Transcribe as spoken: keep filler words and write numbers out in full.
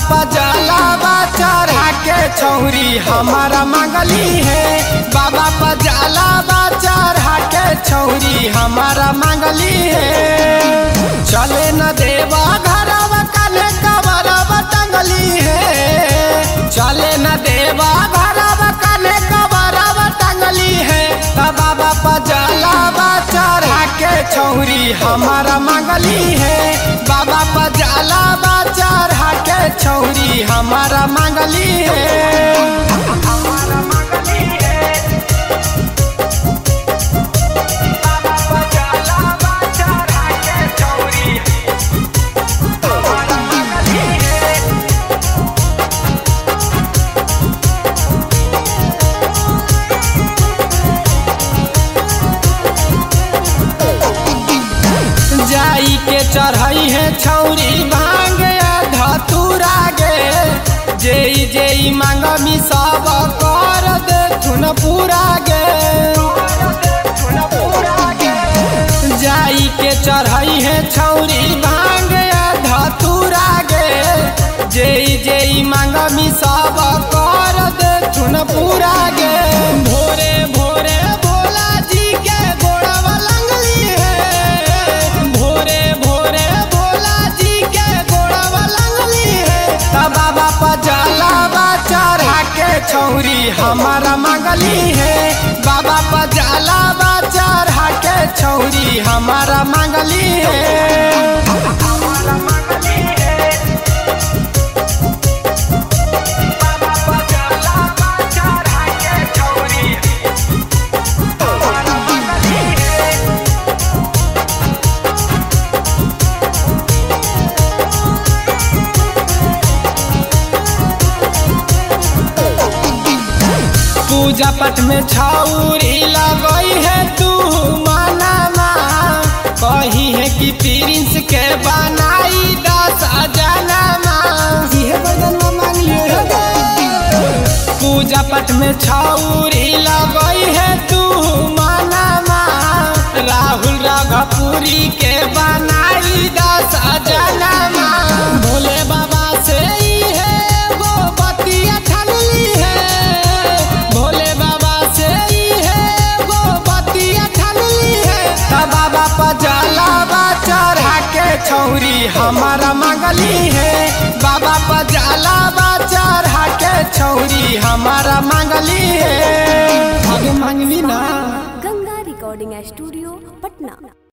पजाला चढ़ा के छौरी हमारा मंगली है। बाबा पजाला चढ़ा के छौरी हमारा मंगली है। चले न देवा घरवा कने कबरवा टंगली है। चले न देवा घरवा कने कबरवा टंगली है। बाबा पजाला चढ़ा के छौरी हमारा मंगली है। बाबा पजाला चढ़ा के छौरी हमारा मंगली है। जाई के चढ़ाई है छौरी भांग धतूरा गे। जेई जेई मांगमी सब कर दे थुन पूरा गे। जाई के चढ़ाई है छौरी भांग धतूरा गे। जेई जेई मांगमी सब कर दे थुन पूरा गे। भोरे भोरे भोला जी के गोड़वा लंगली है। भोरे भोरे भोला जी के गोड़वा लंगली है। तब बाबा पजाला चढ़ा के छौरी हमारा मंगली है। बाबा पजाला चढ़ा के छौरी हमारा मंगली है। पूजा पाठ में छौरी लगई है तू मनामा। कही है कि प्रिंस के बनाई दस जनमा। पूजा पाठ में छौरी लगई है तू मनामा। राहुल राघपुरी के बनाई दस जनमा। भोले बाबा से चढ़ा के छौरी हमारा मंगली है। बाबा पजाला चढ़ा के छौरी हमारा मंगली है। आगे मंगली ना। Ganga recording studio Patna.